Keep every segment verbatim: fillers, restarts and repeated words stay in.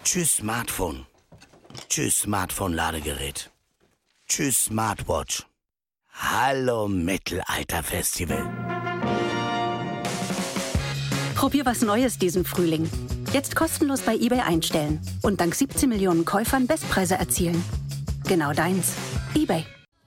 Tschüss Smartphone. Tschüss Smartphone-Ladegerät. Tschüss Smartwatch. Hallo Mittelalter-Festival. Probier was Neues diesen Frühling. Jetzt kostenlos bei eBay einstellen. Und dank siebzehn Millionen Käufern Bestpreise erzielen. Genau deins. eBay.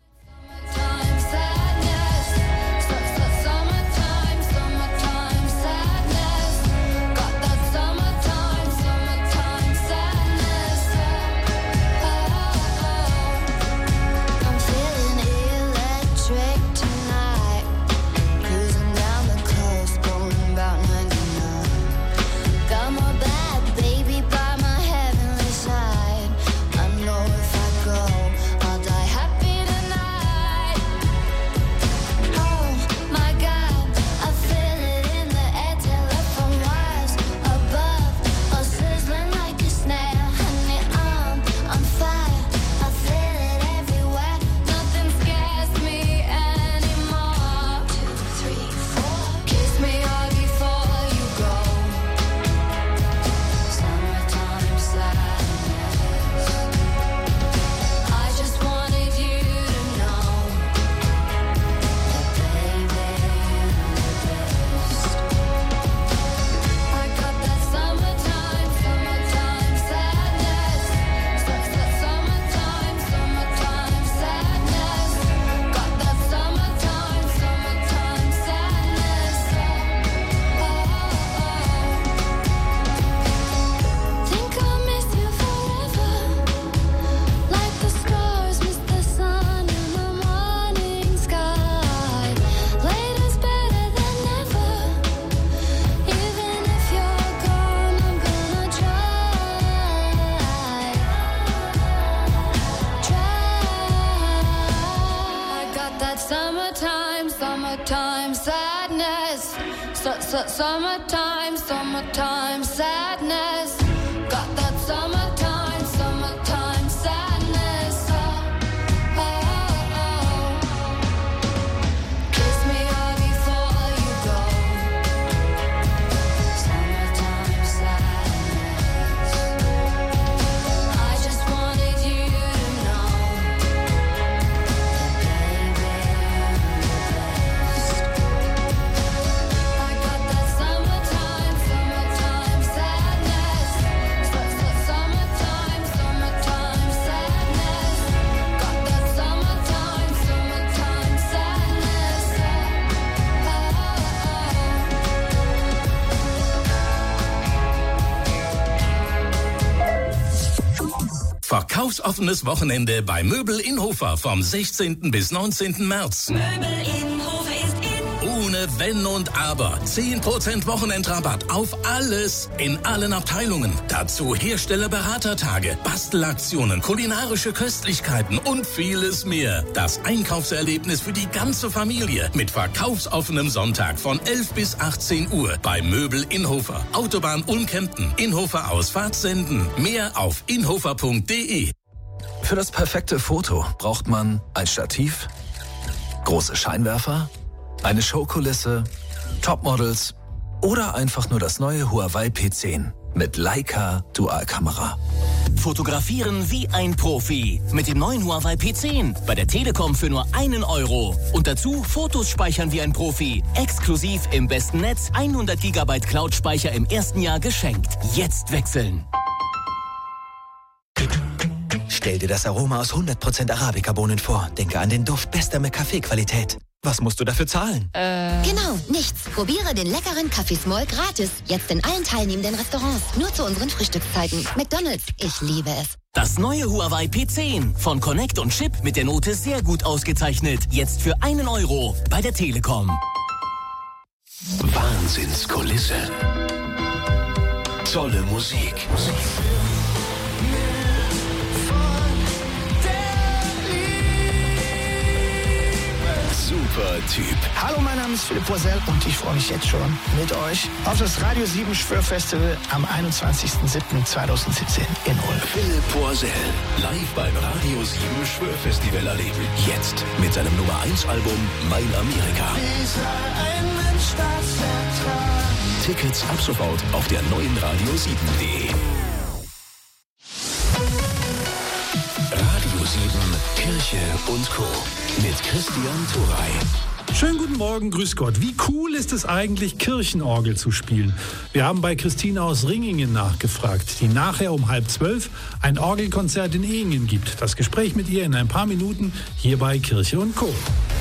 Summertime, summertime sadness. Got that summertime, summertime sadness. Oh, oh, oh. Kiss me all before you go. Summertime sadness. I just wanted you to know that baby, you're the best. I got that summertime, summertime sadness. Summertime, summertime sadness. Got that summertime, summertime sadness. Verkaufsoffenes Wochenende bei Möbel in Hofer vom sechzehnten bis neunzehnten März. Möbel in Hofer ist in. Ohne Wenn und Aber. zehn Prozent Wochenendrabatt auf alles in allen Abteilungen. Dazu Herstellerberatertage, Bastelaktionen, kulinarische Köstlichkeiten und vieles mehr. Das Einkaufserlebnis für die ganze Familie mit verkaufsoffenem Sonntag von elf bis achtzehn Uhr bei Möbel in Hofer. Autobahn Ulm-Kempten. Inhofer Ausfahrt senden. Mehr auf inhofer punkt de. Für das perfekte Foto braucht man ein Stativ, große Scheinwerfer, eine Showkulisse, Topmodels oder einfach nur das neue Huawei P zehn mit Leica Dualkamera. Fotografieren wie ein Profi mit dem neuen Huawei P zehn bei der Telekom für nur einen Euro. Und dazu Fotos speichern wie ein Profi. Exklusiv im besten Netz, hundert Gigabyte Cloud-Speicher im ersten Jahr geschenkt. Jetzt wechseln. Stell dir das Aroma aus hundert Prozent Arabica-Bohnen vor. Denke an den Duft bester McCafé-Qualität. Was musst du dafür zahlen? Äh. Genau, nichts. Probiere den leckeren Café Small gratis. Jetzt in allen teilnehmenden Restaurants. Nur zu unseren Frühstückszeiten. McDonald's, ich liebe es. Das neue Huawei P zehn von Connect und Chip mit der Note sehr gut ausgezeichnet. Jetzt für einen Euro bei der Telekom. Wahnsinnskulisse. Tolle Musik. Super Typ. Hallo, mein Name ist Philipp Poisel und ich freue mich jetzt schon mit euch auf das Radio sieben Schwörfestival am einundzwanzigsten siebten zweitausendsiebzehn in Ulm. Philipp Poisel, live beim Radio sieben Schwörfestival erleben. Jetzt mit seinem Nummer eins Album Mein Amerika. Ein Mensch, das Tickets ab sofort auf der neuen radio sieben punkt de. Kirche und Co. mit Christian Turey. Schönen guten Morgen, grüß Gott. Wie cool ist es eigentlich, Kirchenorgel zu spielen? Wir haben bei Christine aus Ringingen nachgefragt, die nachher um halb zwölf ein Orgelkonzert in Ehingen gibt. Das Gespräch mit ihr in ein paar Minuten hier bei Kirche und Co.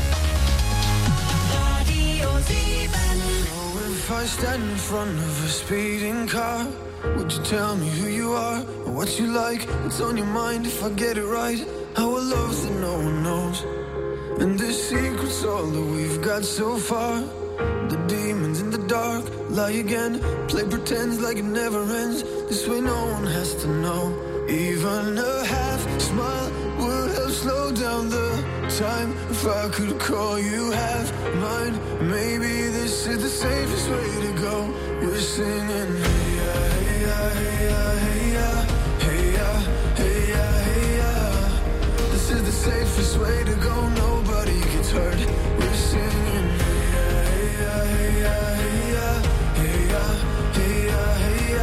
If I stand in front of a speeding car, would you tell me who you are, or what you like, what's on your mind? If I get it right, our love's that no one knows, and the secret's all that we've got so far. The demons in the dark lie again, play pretends like it never ends. This way no one has to know. Even a half smile would help slow down the time. If I could call you half mine, maybe this is the safest way to go. We're singing hey ya, hey ya, hey ya, hey ya, hey ya, hey ya, hey ya. This is the safest way to go. Nobody gets hurt. We're singing hey ya, hey ya, hey ya, hey ya, hey ya, hey ya, hey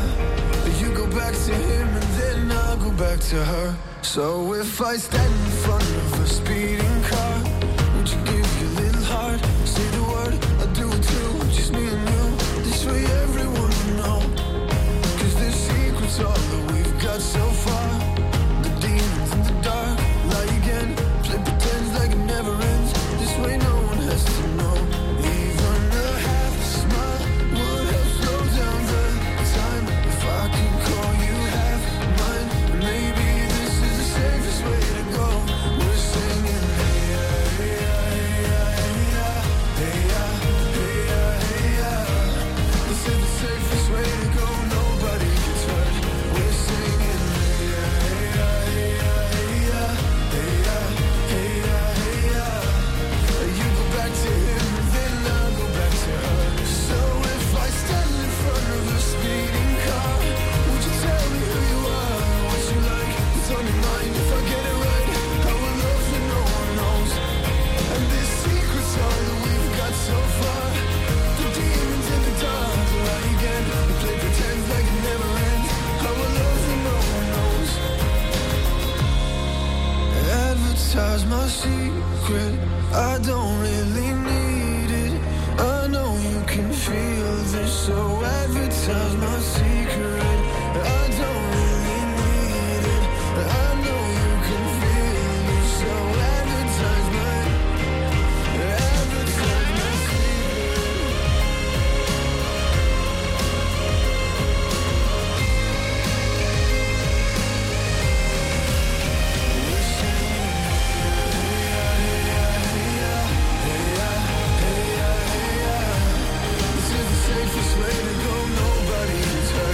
ya. You go back to him and then I'll go back to her. So if I stand in front of a speeding car, would you give your little heart, say the word, I'll do it too, just me and you. This way everyone will know, cause the secret's all that we've got so far. The demons in the dark lie again, play pretends like it never ends. This way no one has to know. Even a half smile would help slow down the time. If I could call you half mine, maybe this is the safest way to go. We're singing hey ya, hey ya, hey ya, hey ya, hey ya, hey ya, hey ya. This is the safest way to go. Nobody gets hurt. We're singing hey ya, hey ya, hey ya, hey ya, hey ya, hey ya, hey ya. You go back to him, then I'll go back to her. So if I stand in front of a speeding car, would you tell me who you are, what you like, what's on your mind? If I get it right, I will love that no one knows, and this secret's all that we've got so far. The demons in the dark lie again, we play pretend like it never ends. I will love that no one knows. Advertise my secret, I don't really need it. I know you can feel this, so advertise my secret. I don't really need it. I know you can feel this, so advertise my, advertise my secret. We're singing hey ya, hey ya, hey ya, hey ya, hey ya, hey ya. This is the safest way to go. Nobody gets hurt.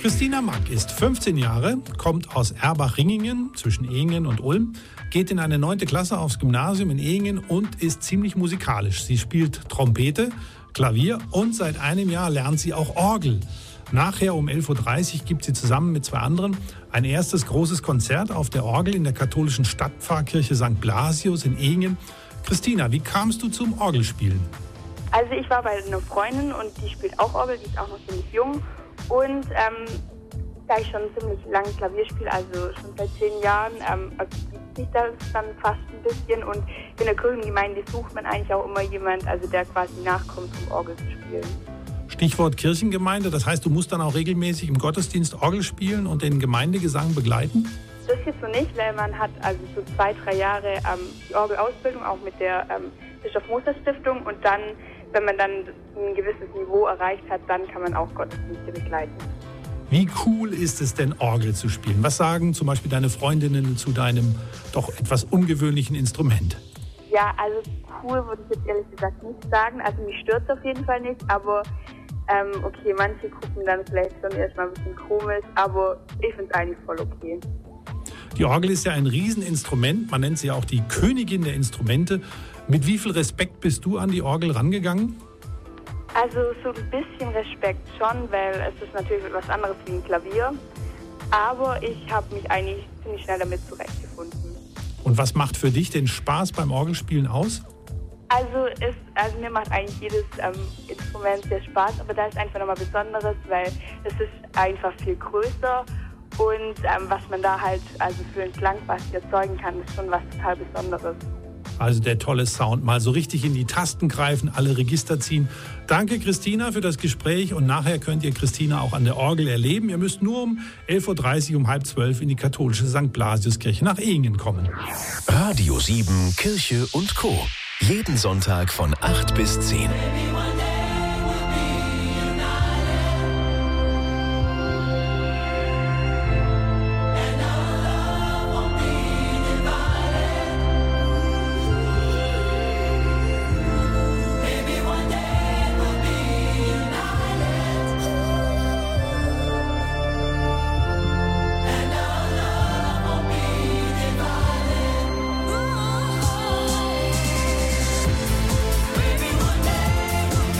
Christina Mack ist fünfzehn Jahre, kommt aus Erbach-Ringingen zwischen Ehingen und Ulm, geht in eine neunte Klasse aufs Gymnasium in Ehingen und ist ziemlich musikalisch. Sie spielt Trompete, Klavier und seit einem Jahr lernt sie auch Orgel. Nachher um elf Uhr dreißig gibt sie zusammen mit zwei anderen ein erstes großes Konzert auf der Orgel in der katholischen Stadtpfarrkirche Sankt Blasius in Ehingen. Christina, wie kamst du zum Orgelspielen? Also ich war bei einer Freundin und die spielt auch Orgel, die ist auch noch ziemlich jung. Und ähm, da ich schon ziemlich lange Klavier spiele, also schon seit zehn Jahren, ähm, ergibt sich das dann fast ein bisschen. Und in der Kirchengemeinde sucht man eigentlich auch immer jemand, also der quasi nachkommt, um Orgel zu spielen. Stichwort Kirchengemeinde, das heißt, du musst dann auch regelmäßig im Gottesdienst Orgel spielen und den Gemeindegesang begleiten? Das jetzt so nicht, weil man hat also so zwei, drei Jahre ähm, die Orgelausbildung auch mit der ähm, Bischof-Moser-Stiftung und dann, wenn man dann ein gewisses Niveau erreicht hat, dann kann man auch Gottesdienste begleiten. Wie cool ist es denn, Orgel zu spielen? Was sagen zum Beispiel deine Freundinnen zu deinem doch etwas ungewöhnlichen Instrument? Ja, also cool würde ich jetzt ehrlich gesagt nicht sagen. Also mich stört es auf jeden Fall nicht, aber ähm, okay, manche gucken dann vielleicht schon erstmal ein bisschen komisch, aber ich finde es eigentlich voll okay. Die Orgel ist ja ein Rieseninstrument, man nennt sie ja auch die Königin der Instrumente. Mit wie viel Respekt bist du an die Orgel rangegangen? Also so ein bisschen Respekt schon, weil es ist natürlich etwas anderes wie ein Klavier. Aber ich habe mich eigentlich ziemlich schnell damit zurechtgefunden. Und was macht für dich den Spaß beim Orgelspielen aus? Also, es, also mir macht eigentlich jedes ähm, Instrument sehr Spaß, aber da ist einfach nochmal Besonderes, weil es ist einfach viel größer und ähm, was man da halt also für einen Klang was erzeugen kann, ist schon was total Besonderes. Also der tolle Sound, mal so richtig in die Tasten greifen, alle Register ziehen. Danke Christina für das Gespräch und nachher könnt ihr Christina auch an der Orgel erleben. Ihr müsst nur um elf Uhr dreißig, um halb zwölf in die katholische Sankt Blasiuskirche nach Ehingen kommen. Radio sieben, Kirche und Co. Jeden Sonntag von acht bis zehn. Baby, one day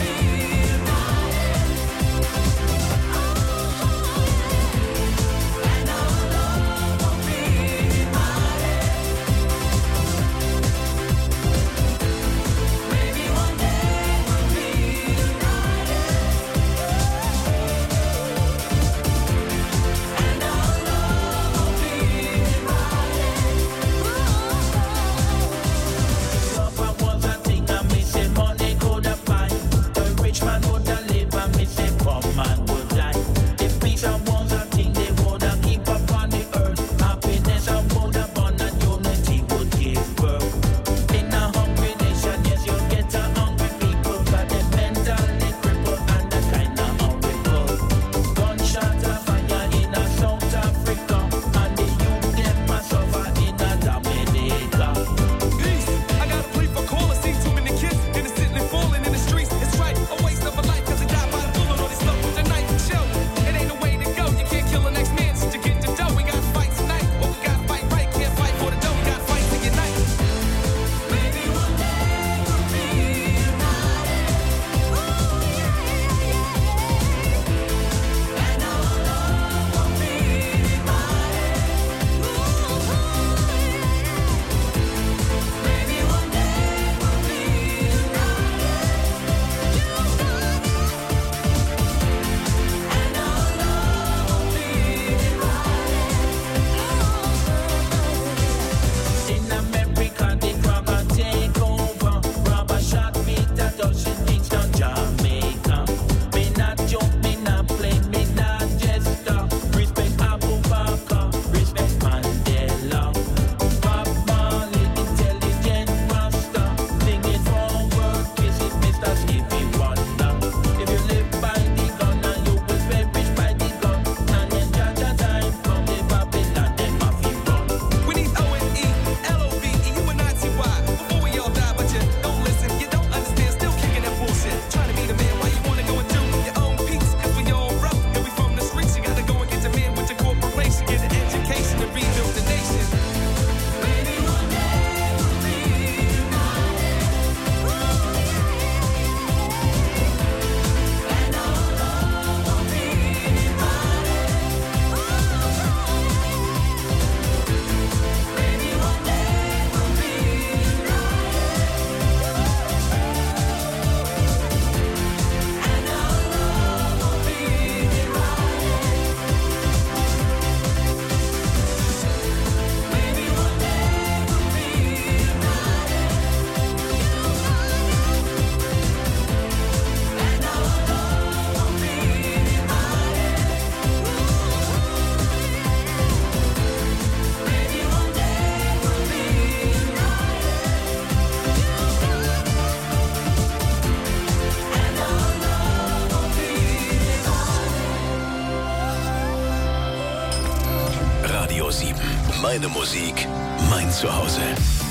Meine Musik, mein Zuhause.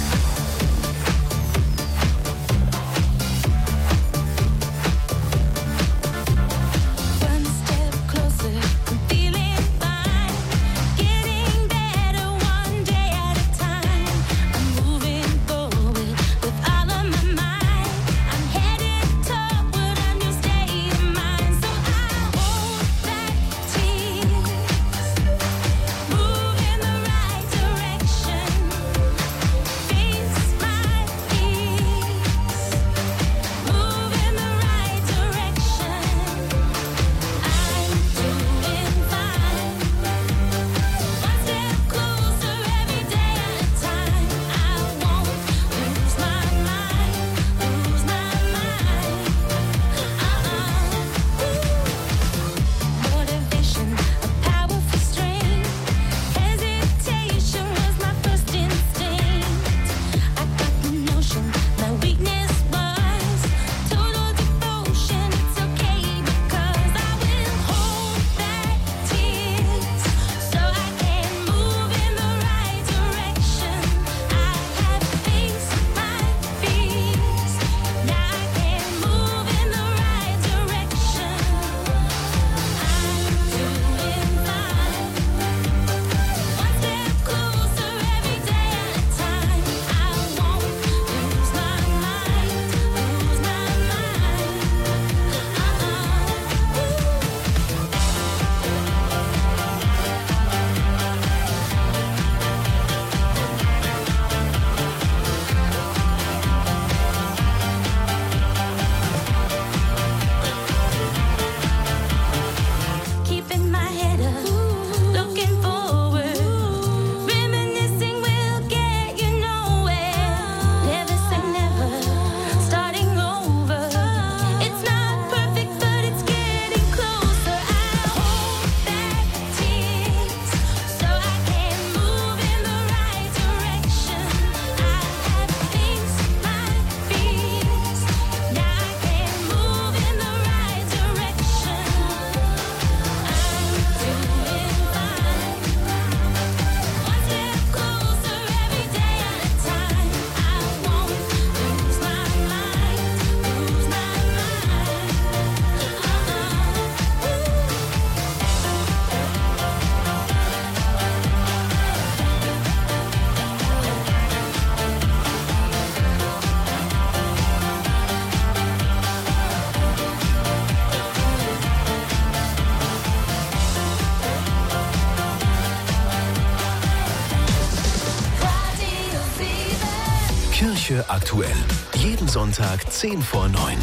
Kirche aktuell. Jeden Sonntag zehn vor neun.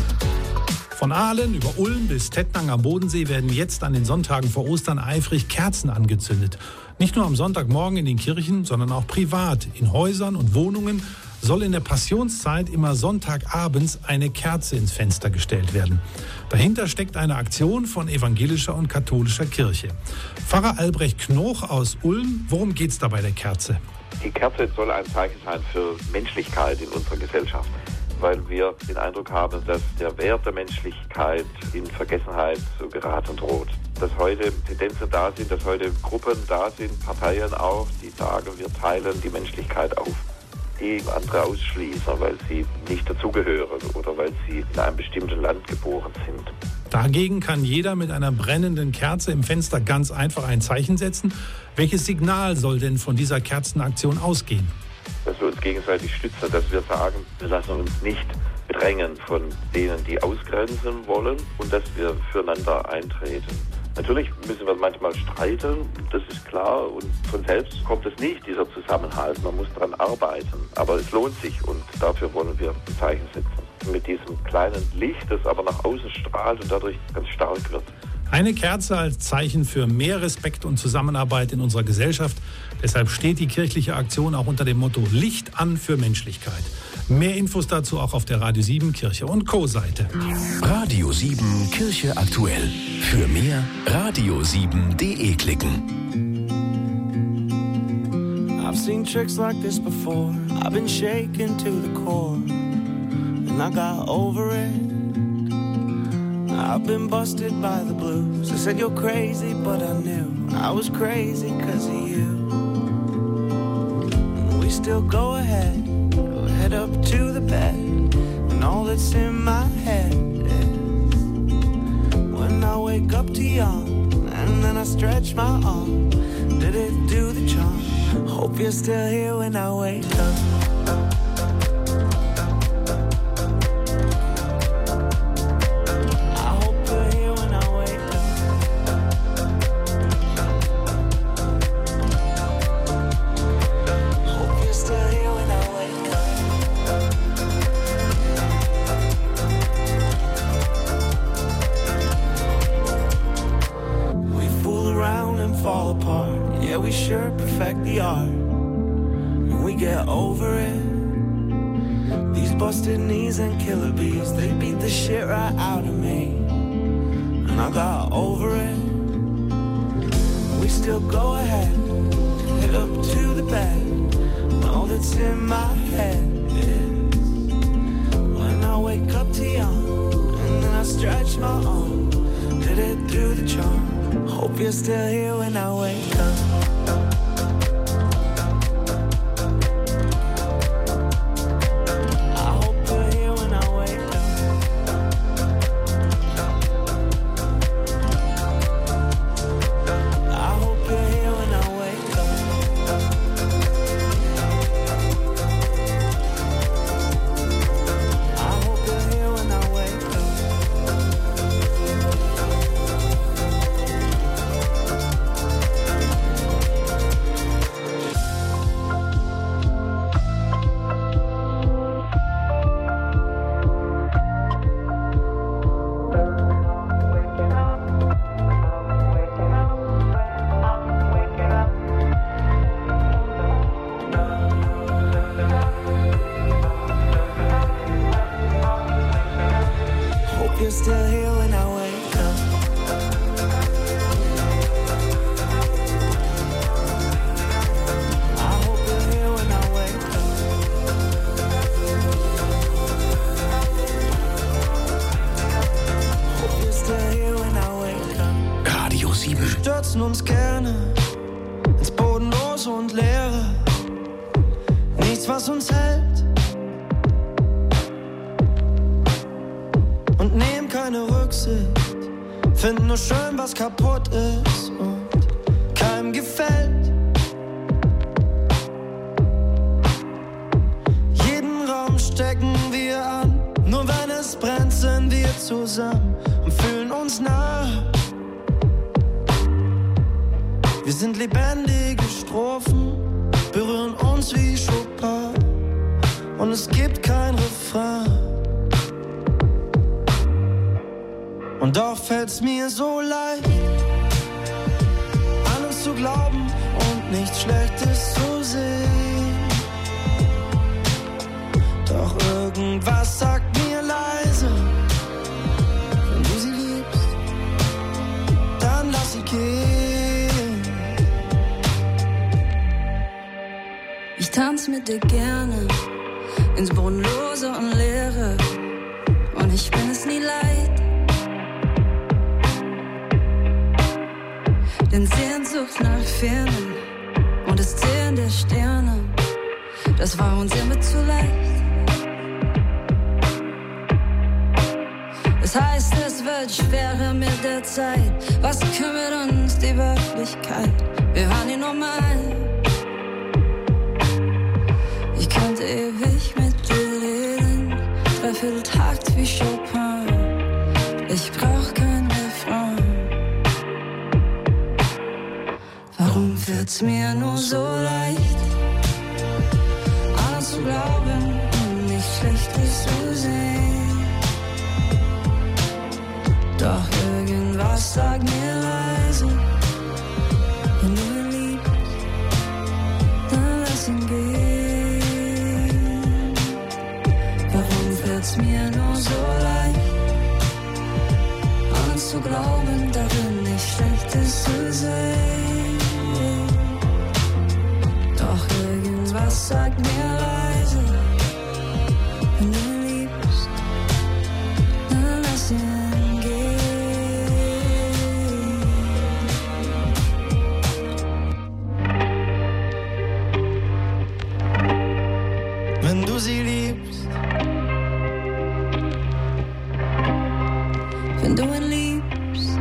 Von Aalen über Ulm bis Tettnang am Bodensee werden jetzt an den Sonntagen vor Ostern eifrig Kerzen angezündet. Nicht nur am Sonntagmorgen in den Kirchen, sondern auch privat. In Häusern und Wohnungen soll in der Passionszeit immer Sonntagabends eine Kerze ins Fenster gestellt werden. Dahinter steckt eine Aktion von evangelischer und katholischer Kirche. Pfarrer Albrecht Knoch aus Ulm, worum geht's da bei der Kerze? Die Kerze soll ein Zeichen sein für Menschlichkeit in unserer Gesellschaft, weil wir den Eindruck haben, dass der Wert der Menschlichkeit in Vergessenheit so geraten droht. Dass heute Tendenzen da sind, dass heute Gruppen da sind, Parteien auch, die sagen, wir teilen die Menschlichkeit auf, die andere ausschließen, weil sie nicht dazugehören oder weil sie in einem bestimmten Land geboren sind. Dagegen kann jeder mit einer brennenden Kerze im Fenster ganz einfach ein Zeichen setzen. Welches Signal soll denn von dieser Kerzenaktion ausgehen? Dass wir uns gegenseitig stützen, dass wir sagen, wir lassen uns nicht bedrängen von denen, die ausgrenzen wollen und dass wir füreinander eintreten. Natürlich müssen wir manchmal streiten, das ist klar, und von selbst kommt es nicht, dieser Zusammenhalt. Man muss daran arbeiten, aber es lohnt sich und dafür wollen wir ein Zeichen setzen. Mit diesem kleinen Licht, das aber nach außen strahlt und dadurch ganz stark wird. Eine Kerze als Zeichen für mehr Respekt und Zusammenarbeit in unserer Gesellschaft. Deshalb steht die kirchliche Aktion auch unter dem Motto Licht an für Menschlichkeit. Mehr Infos dazu auch auf der Radio sieben Kirche und Co. Seite. Radio sieben Kirche aktuell. Für mehr radio sieben punkt de klicken. I've seen tricks like this before. I've been shaken to the core. And I got over it. I've been busted by the blues. I said you're crazy, but I knew I was crazy 'cause of you. still go ahead, we'll head up to the bed, and all that's in my head is when I wake up to yawn, and then I stretch my arm. Did it do the charm? Hope you're still here when I wake up. Uns gerne ins Bodenlose und Leere. Nichts, was uns hält. Und nehmen keine Rücksicht. Finden nur schön, was kaputt ist und keinem gefällt. Jeden Raum stecken wir an. Nur wenn es brennt, sind wir zusammen und fühlen uns nah. Wir sind lebendige Strophen, berühren uns wie Chopin und es gibt kein Refrain. Und doch fällt's mir so leicht, an uns zu glauben und nichts Schlechtes zu sehen. Doch irgendwas sagt mir leise, wenn du sie liebst, dann lass sie gehen. Ich tanz mit dir gerne ins Bodenlose und Leere und ich bin es nie leid. Denn Sehnsucht nach Fernen und das Zählen der Sterne, das war uns immer zu leicht. Das heißt, es wird schwerer mit der Zeit. Was kümmert uns die Wirklichkeit? Wir waren nie normal. Ich könnte ewig mit dir reden, Dreivierteltakt wie Chopin. Ich brauch kein Refrain. Warum fällt's mir nur so leicht, an uns zu glauben und nichts Schlechtes zu sehen? Doch irgendwas sagt mir leise, wenn du ihn liebst, dann lass ihn gehen. Warum fällt's mir nur so leicht, an uns zu glauben, darin nichts Schlechtes zu sehen? Doch irgendwas sagt mir leise, wenn du ihn liebst, dann lass ihn gehen. du sie liebst. Wenn du ihn liebst.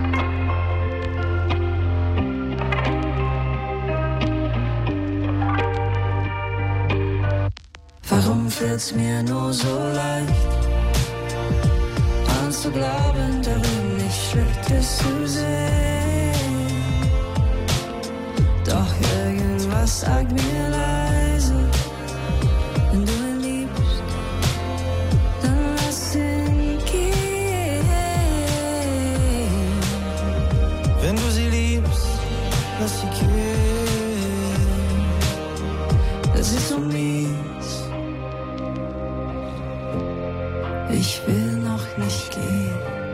Warum fällt's mir nur so leicht, an zu glauben, darin nichts Schlechtes zu sehen? Doch irgendwas sagt mir leise, wenn du ihn liebst, dann lass ihn gehen. Wenn du sie liebst, lass sie gehen. Das ist so mies. Ich will noch nicht gehen.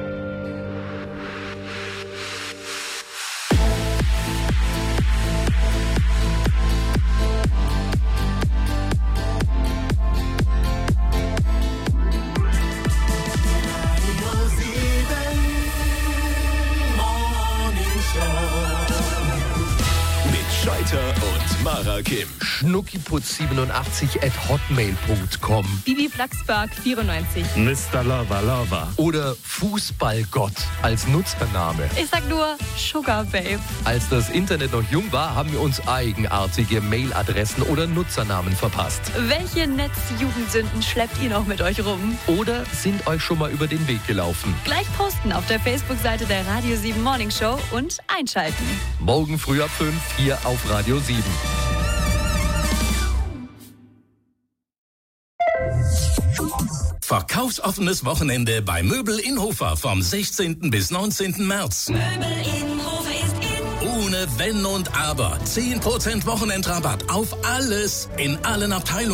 Scheiter und Mara Kim. Schnuckiputz siebenundachtzig at hotmail punkt com. Bibi Plaxberg vierundneunzig. Mister Lover Lover. Oder Fußballgott als Nutzername. Ich sag nur Sugar Babe. Als das Internet noch jung war, haben wir uns eigenartige Mailadressen oder Nutzernamen verpasst. Welche Netzjugendsünden schleppt ihr noch mit euch rum? Oder sind euch schon mal über den Weg gelaufen? Gleich posten auf der Facebook-Seite der Radio sieben Morning Show und einschalten. Morgen früh ab fünf hier auf Radio sieben. Verkaufsoffenes Wochenende bei Möbel in Hofer vom sechzehnten bis neunzehnten März. Möbel in Hofer ist in. Ohne Wenn und Aber. zehn Prozent Wochenendrabatt auf alles in allen Abteilungen.